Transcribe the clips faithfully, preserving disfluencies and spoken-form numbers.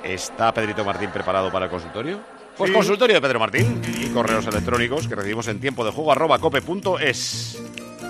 ¿Está Pedrito Martín preparado para el consultorio? Pues sí. Consultorio de Pedro Martín y correos electrónicos que recibimos en tiempo de juego arroba cope punto es.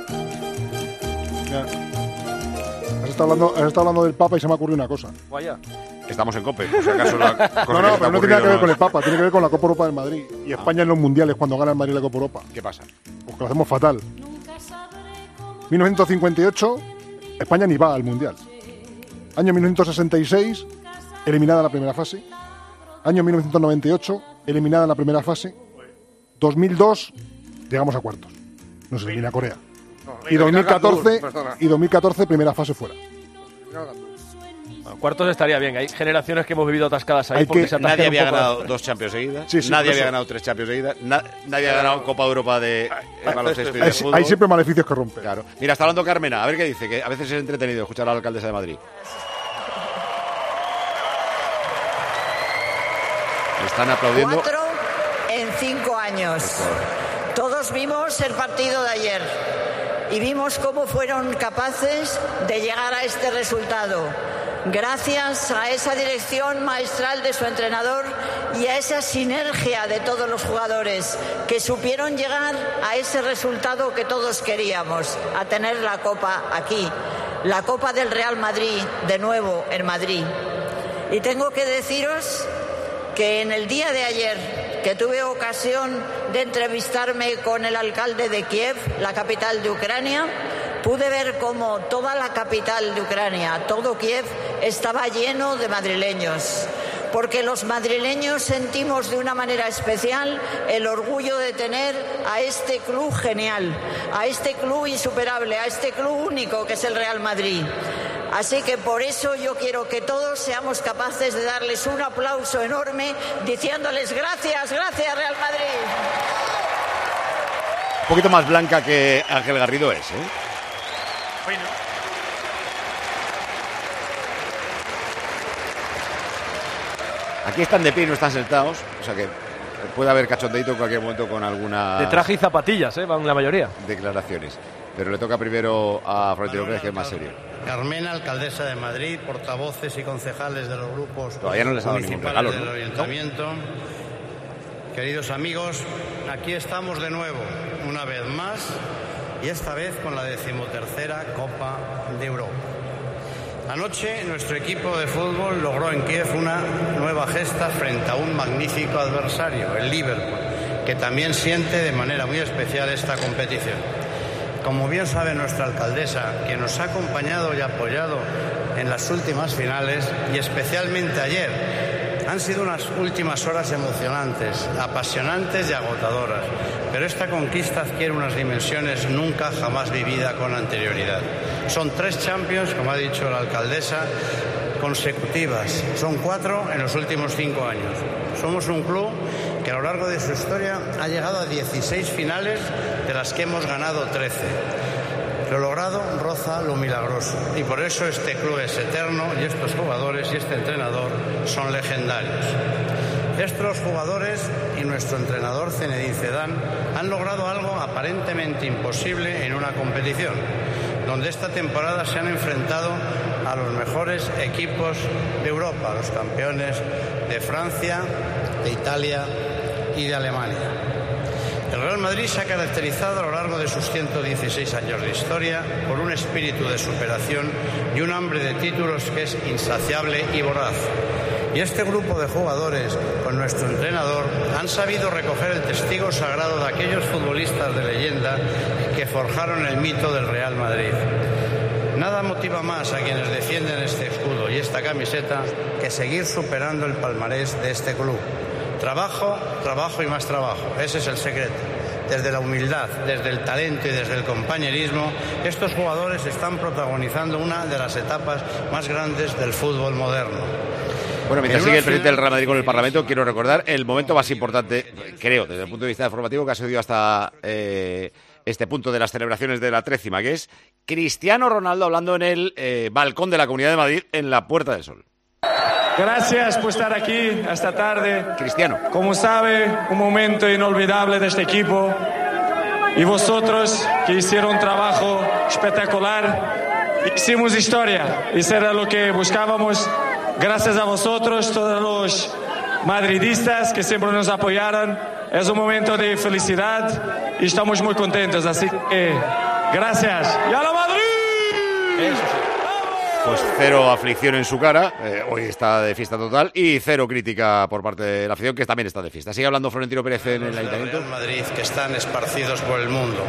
Ya. Has estado hablando, has estado hablando del Papa y se me ha ocurrido una cosa. Vaya. Estamos en Cope, por si acaso la No, no, pero no tiene nada que ver con el Papa, tiene que ver con la Copa Europa del Madrid. Y España ah. en los mundiales, cuando gana el Madrid la Copa Europa. ¿Qué pasa? Pues que lo hacemos fatal. mil novecientos cincuenta y ocho, España ni va al mundial. Año mil novecientos sesenta y seis, eliminada en la primera fase. Año mil novecientos noventa y ocho, eliminada en la primera fase. dos mil dos, llegamos a cuartos. Nos elimina Corea. Y dos mil catorce, y dos mil catorce, primera fase fuera. Bueno, cuartos estaría bien. Hay generaciones que hemos vivido atascadas ahí. Porque que, se nadie había ganado a... dos Champions seguidas. Sí, sí, nadie había ganado tres Champions seguidas. Na, nadie había ganado Copa Europa de baloncesto y de fútbol. Hay siempre maleficios que rompen. Claro. Mira, está hablando Carmena. A ver qué dice. Que a veces es entretenido escuchar a la alcaldesa de Madrid. Están aplaudiendo. Cuatro en cinco años. Todos vimos el partido de ayer y vimos cómo fueron capaces de llegar a este resultado. Gracias a esa dirección maestral de su entrenador y a esa sinergia de todos los jugadores que supieron llegar a ese resultado que todos queríamos, a tener la Copa aquí, la Copa del Real Madrid, de nuevo en Madrid. Y tengo que deciros que en el día de ayer, que tuve ocasión de entrevistarme con el alcalde de Kiev, la capital de Ucrania, pude ver cómo toda la capital de Ucrania, todo Kiev, estaba lleno de madrileños. Porque los madrileños sentimos de una manera especial el orgullo de tener a este club genial, a este club insuperable, a este club único que es el Real Madrid. Así que por eso yo quiero que todos seamos capaces de darles un aplauso enorme diciéndoles gracias, gracias Real Madrid. Un poquito más blanca que Ángel Garrido es, ¿eh? Bueno. Aquí están de pie y no están sentados, o sea que puede haber cachondeito en cualquier momento con alguna... De traje y zapatillas, ¿eh? Van la mayoría. Declaraciones. Pero le toca primero a Florentino Pérez, que es más serio. Carmena, alcaldesa de Madrid, portavoces y concejales de los grupos Todavía no les ha dado ningún regalo, del ¿no? Ayuntamiento. ¿No? Queridos amigos, aquí estamos de nuevo, una vez más, y esta vez con la decimotercera Copa de Europa. Anoche nuestro equipo de fútbol logró en Kiev una nueva gesta frente a un magnífico adversario, el Liverpool, que también siente de manera muy especial esta competición. Como bien sabe nuestra alcaldesa, que nos ha acompañado y apoyado en las últimas finales, y especialmente ayer, han sido unas últimas horas emocionantes, apasionantes y agotadoras, pero esta conquista adquiere unas dimensiones nunca jamás vividas con anterioridad. Son tres Champions, como ha dicho la alcaldesa, consecutivas. Son cuatro en los últimos cinco años. Somos un club que a lo largo de su historia ha llegado a dieciséis finales, de las que hemos ganado trece. Lo logrado roza lo milagroso, y por eso este club es eterno y estos jugadores y este entrenador son legendarios. Estos jugadores y nuestro entrenador Zinedine Zidane han logrado algo aparentemente imposible en una competición, donde esta temporada se han enfrentado a los mejores equipos de Europa, los campeones de Francia, de Italia y de Alemania. El Real Madrid se ha caracterizado a lo largo de sus ciento dieciséis años de historia por un espíritu de superación y un hambre de títulos que es insaciable y voraz. Y este grupo de jugadores, con nuestro entrenador, han sabido recoger el testigo sagrado de aquellos futbolistas de leyenda que forjaron el mito del Real Madrid. Nada motiva más a quienes defienden este escudo y esta camiseta que seguir superando el palmarés de este club. Trabajo, trabajo y más trabajo. Ese es el secreto. Desde la humildad, desde el talento y desde el compañerismo, estos jugadores están protagonizando una de las etapas más grandes del fútbol moderno. Bueno, mientras sigue el presidente del Real Madrid con el Parlamento, quiero recordar el momento más importante, creo, desde el punto de vista informativo, que ha sucedido hasta eh, este punto de las celebraciones de la trécima, que es Cristiano Ronaldo hablando en el eh, balcón de la Comunidad de Madrid en la Puerta del Sol. Gracias por estar aquí esta tarde. Cristiano. Como sabe, un momento inolvidable de este equipo. Y vosotros, que hicieron un trabajo espectacular, hicimos historia. Y eso era lo que buscábamos. gracias a vosotros, todos los madridistas que siempre nos apoyaron. Es un momento de felicidad y estamos muy contentos, así que gracias. ¡Y a la Madrid! Eso sí. Pues cero aflicción en su cara, eh, hoy está de fiesta total, y cero crítica por parte de la afición, que también está de fiesta. Sigue hablando Florentino Pérez en el Ayuntamiento. Real Madrid, que están esparcidos por el mundo.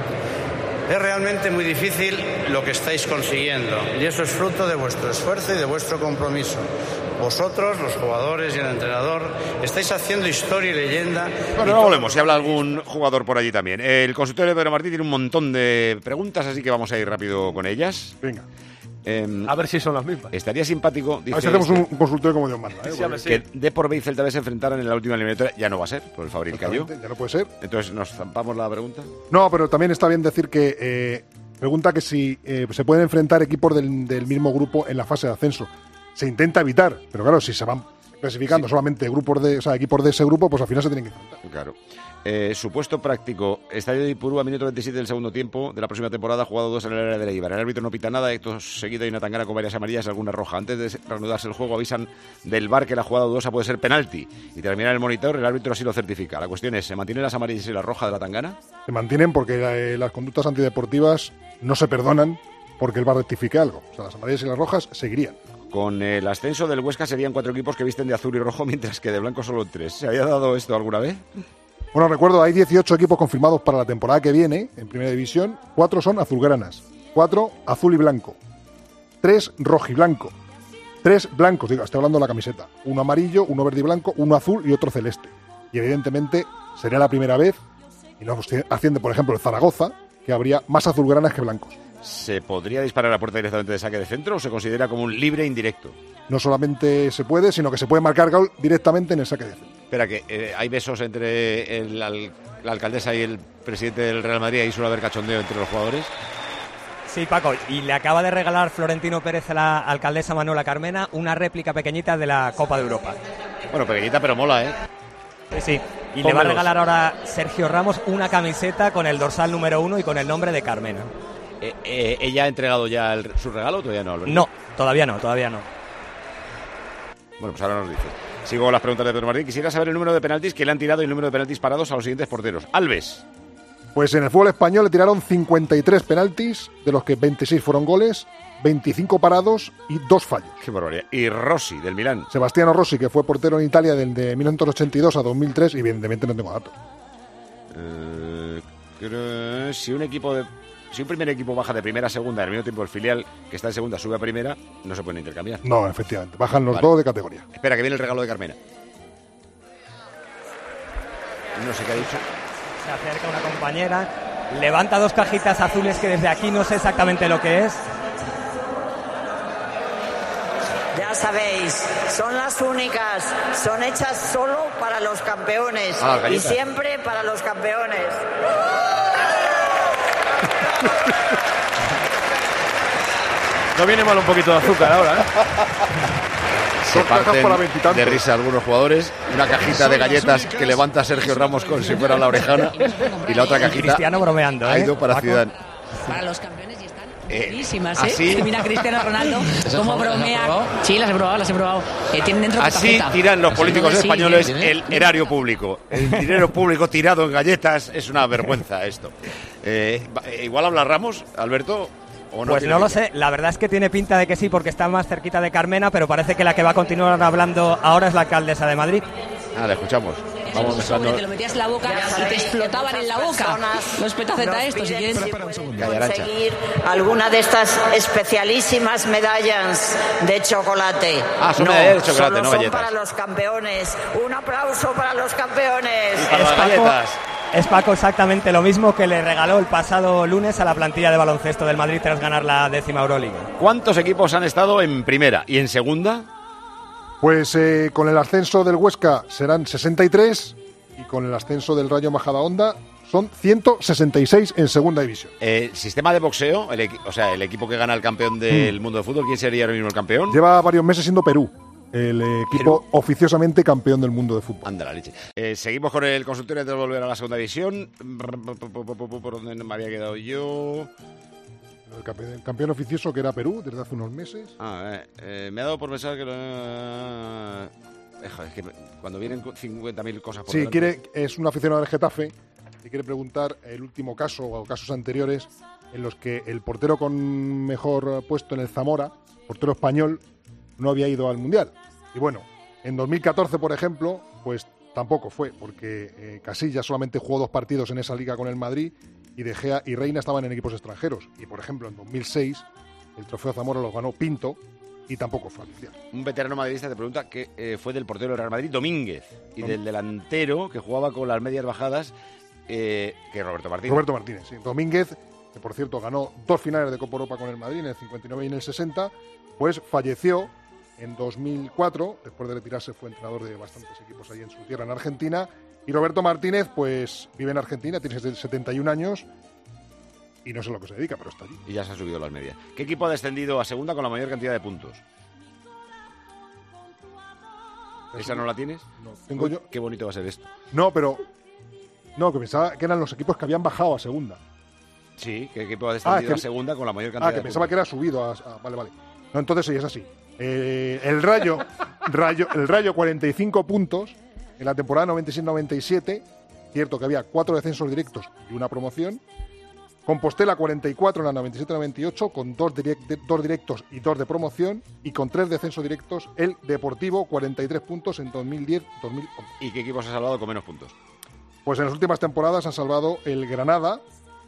Es realmente muy difícil lo que estáis consiguiendo, y eso es fruto de vuestro esfuerzo y de vuestro compromiso. Vosotros, los jugadores y el entrenador, estáis haciendo historia y leyenda. Bueno, no volvemos, si habla algún jugador por allí también. El consultorio de Pedro Martí tiene un montón de preguntas, así que vamos a ir rápido con ellas. Venga. Eh, a ver si son las mismas. Estaría simpático, dice, a ver si hacemos un consultorio como Dios manda, ¿eh? Sí, sí. que Depor B y Celta B se enfrentaran en la última eliminatoria. Ya no va a ser, por el Fabril cayó. Ya no puede ser. Entonces, ¿nos zampamos la pregunta? No, pero también está bien decir que eh, pregunta que si eh, se pueden enfrentar equipos del, del mismo grupo en la fase de ascenso. Se intenta evitar, pero claro, si se van clasificando sí. solamente grupos de, o sea, equipos de ese grupo, pues al final se tienen que enfrentar. Claro. Eh, supuesto práctico, Estadio de Ipurú a minuto veintisiete del segundo tiempo de la próxima temporada, jugado dos en el área de la Eibar. El árbitro no pita nada, acto seguido hay una tangana con varias amarillas y alguna roja. Antes de reanudarse el juego avisan del V A R que la jugada dudosa puede ser penalti y terminar el monitor, el árbitro así lo certifica. La cuestión es, ¿se mantienen las amarillas y la roja de la tangana? Se mantienen porque eh, las conductas antideportivas no se perdonan porque el V A R rectifique algo. O sea, las amarillas y las rojas seguirían. Con el ascenso del Huesca serían cuatro equipos que visten de azul y rojo, mientras que de blanco solo tres. ¿Se había dado esto alguna vez? Bueno, recuerdo, hay dieciocho equipos confirmados para la temporada que viene en Primera División. Cuatro son azulgranas, cuatro azul y blanco, tres rojo y blanco, tres blancos, digo, estoy hablando de la camiseta, uno amarillo, uno verde y blanco, uno azul y otro celeste. Y evidentemente sería la primera vez, y no asciende por ejemplo el Zaragoza, que habría más azulgranas que blancos. ¿Se podría disparar a puerta directamente de saque de centro o se considera como un libre indirecto? No solamente se puede, sino que se puede marcar gol directamente en el saque de centro. Espera, que eh, hay besos entre el, al, la alcaldesa y el presidente del Real Madrid, y suele haber cachondeo entre los jugadores. Sí, Paco, y le acaba de regalar Florentino Pérez a la alcaldesa Manuela Carmena una réplica pequeñita de la Copa de Europa. Bueno, pequeñita pero mola, ¿eh? Sí, sí. Y Pónmelos. Le va a regalar ahora Sergio Ramos una camiseta con el dorsal número uno y con el nombre de Carmena. Eh, eh, ¿Ella ha entregado ya el, su regalo o todavía no, Alberto? No, todavía no, todavía no. Bueno, pues ahora nos dice. Sigo con las preguntas de Pedro Martín. Quisiera saber el número de penaltis que le han tirado y el número de penaltis parados a los siguientes porteros. Alves. Pues en el fútbol español le tiraron cincuenta y tres penaltis, de los que veintiséis fueron goles, veinticinco parados y dos fallos. Qué barbaridad. Y Rossi, del Milán. Sebastiano Rossi, que fue portero en Italia desde mil novecientos ochenta y dos a dos mil tres, y evidentemente no tengo datos. Eh, creo, si un equipo de... Si un primer equipo baja de primera a segunda, al mismo tiempo el filial que está en segunda sube a primera, no se pueden intercambiar. No, efectivamente. Bajan los vale. dos de categoría. Espera, que viene el regalo de Carmena. No sé qué ha dicho. Se acerca una compañera, levanta dos cajitas azules que desde aquí no sé exactamente lo que es. Ya sabéis, son las únicas, son hechas solo para los campeones ah, y siempre para los campeones. No viene mal un poquito de azúcar ahora, ¿eh? Se parten de risa algunos jugadores. Una cajita de galletas que levanta Sergio Ramos como si fuera la orejana. Y la otra cajita Cristiano bromeando, ¿eh? ha ido para Zidane. Para los campeones y están Eh, buenísimas, ¿eh? así- Mira Cristiano Ronaldo, cómo bromea. Sí, las he probado, las he probado. Eh, tienen dentro Así cajeta. tiran los políticos Sí, españoles sí. el erario público. El dinero público tirado en galletas es una vergüenza esto. Eh, va- igual habla Ramos, Alberto. ¿O no Pues tiene no lo pinta? sé, la verdad es que tiene pinta de que sí, porque está más cerquita de Carmena, pero parece que la que va a continuar hablando ahora es la alcaldesa de Madrid. Ah, le escuchamos. Eso Vamos es un sobre, mezclando. te lo metías en la boca Ya y te sabéis que explotaban en la muchas boca. personas Los petaceta nos estos, si piden quieres. si pueden Calla, Arancha. conseguir alguna de estas especialísimas medallas de chocolate. Ah, son no, medallas de chocolate, solo no son galletas. para los campeones. Un aplauso para los campeones. Y para las Es Paco- galletas. Es Paco exactamente lo mismo que le regaló el pasado lunes a la plantilla de baloncesto del Madrid tras ganar la décima Euroliga. ¿Cuántos equipos han estado en primera y en segunda? Pues eh, con el ascenso del Huesca serán sesenta y tres y con el ascenso del Rayo Majadahonda son ciento sesenta y seis en segunda división. El sistema de boxeo, el equi- o sea, el equipo que gana el campeón del mundo de fútbol, ¿quién sería ahora mismo el campeón? Lleva varios meses siendo Perú, el eh, equipo Perú. oficiosamente campeón del mundo de fútbol. Anda la leche. Eh, seguimos con el consultorio antes de volver a la segunda división. ¿Por dónde me había quedado yo? El campe- el campeón oficioso que era Perú desde hace unos meses. Ah, eh, eh, me ha dado por pensar que... Lo... Eh, joder, es que cuando vienen cincuenta mil cosas por Sí, delante... quiere, es un aficionado del Getafe y quiere preguntar el último caso o casos anteriores en los que el portero con mejor puesto en el Zamora, portero español, no había ido al Mundial. Y bueno, en dos mil catorce, por ejemplo, pues tampoco fue, porque eh, Casillas solamente jugó dos partidos en esa liga con el Madrid y De Gea y Reina estaban en equipos extranjeros. Y por ejemplo, en dos mil seis el trofeo Zamora lo ganó Pinto y tampoco fue al Mundial. Un veterano madridista te pregunta que eh, fue del portero del Real Madrid, Domínguez, y del delantero que jugaba con las medias bajadas, eh, que es Roberto Martínez. Roberto Martínez, sí. Domínguez, que por cierto ganó dos finales de Copa Europa con el Madrid en el cincuenta y nueve y en el sesenta, pues falleció en dos mil cuatro, después de retirarse fue entrenador de bastantes equipos ahí en su tierra, en Argentina, y Roberto Martínez pues vive en Argentina, tiene setenta y un años y no sé a lo que se dedica, pero está allí. Y ya se ha subido las medias. ¿Qué equipo ha descendido a segunda con la mayor cantidad de puntos? ¿Esa no la tienes? No, tengo Uy, yo. Qué bonito va a ser esto. No, pero no, que pensaba que eran los equipos que habían bajado a segunda. Sí, ¿qué equipo ha descendido Ah, que- a segunda con la mayor cantidad Ah, que de pensaba puntos? que era subido a, a- vale, vale. No, entonces sí, es así. Eh, el Rayo, Rayo, el Rayo cuarenta y cinco puntos en la temporada noventa y seis noventa y siete. Cierto que había cuatro descensos directos y una promoción. Compostela cuarenta y cuatro en la noventa y siete noventa y ocho, con dos, direct- de- dos directos y dos de promoción. Y con tres descensos directos, el Deportivo cuarenta y tres puntos en dos mil diez dos mil once. ¿Y qué equipo se ha salvado con menos puntos? Pues en las últimas temporadas han salvado el Granada,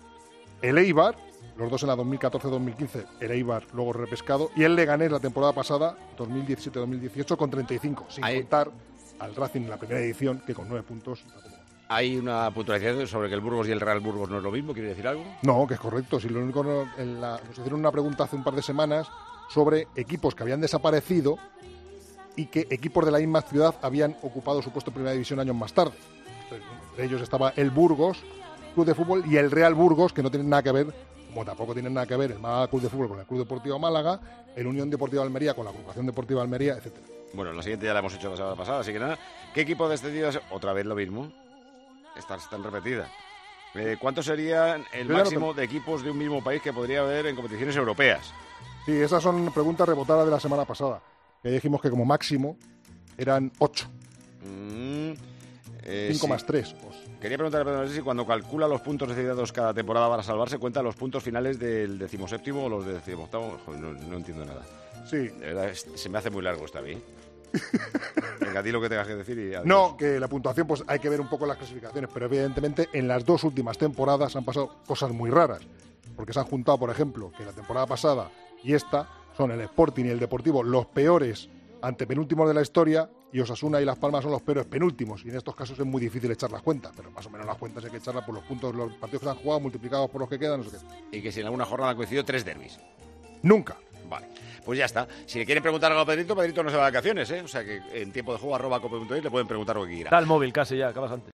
el Eibar, los dos en la dos mil catorce dos mil quince, el Eibar luego repescado, y el Leganés la temporada pasada, dos mil diecisiete dos mil dieciocho, con treinta y cinco, sin Ahí- contar al Racing en la primera edición, que con nueve puntos... Hay una puntualización sobre que el Burgos y el Real Burgos no es lo mismo, ¿quiere decir algo? No, que es correcto. Si lo único no- en la- nos hicieron una pregunta hace un par de semanas sobre equipos que habían desaparecido y que equipos de la misma ciudad habían ocupado su puesto en primera división años más tarde. Entre ellos estaba el Burgos, Club de Fútbol, y el Real Burgos, que no tienen nada que ver, como tampoco tienen nada que ver el Málaga Club de Fútbol con el Club Deportivo Málaga, el Unión Deportiva Almería con la Agrupación Deportiva Almería, etcétera. Bueno, la siguiente ya la hemos hecho la semana pasada, así que nada. ¿Qué equipo ha descendido? a se- Otra vez lo mismo. Están, están repetidas. Eh, ¿Cuánto sería el Yo ya no máximo de equipos de un mismo país que podría haber en competiciones europeas? Sí, esas son preguntas rebotadas de la semana pasada, que dijimos que como máximo eran ocho, Mm, eh, cinco sí. más tres. Quería preguntarle a Pedro si cuando calcula los puntos necesitados cada temporada para salvarse, cuenta los puntos finales del decimoséptimo o los del decimoctavo. Joder, no, no entiendo nada. Sí. De verdad, es- se me hace muy largo esta vez. Venga, di lo que tengas que decir y adiós. No, que la puntuación pues hay que ver un poco las clasificaciones, pero evidentemente en las dos últimas temporadas han pasado cosas muy raras, porque se han juntado, por ejemplo, que la temporada pasada y esta son el Sporting y el Deportivo los peores antepenúltimos de la historia, y Osasuna y Las Palmas son los peores penúltimos, y en estos casos es muy difícil echar las cuentas, pero más o menos las cuentas hay que echarlas por los puntos, los partidos que se han jugado multiplicados por los que quedan, no sé qué. Y que si en alguna jornada han coincidido tres derbis. Nunca. Vale, pues ya está. Si le quieren preguntar algo a Pedrito, Pedrito no se va de vacaciones, ¿eh? O sea que en tiempo de juego arroba cope punto es le pueden preguntar lo que quieran. Da el móvil casi ya, acabas antes.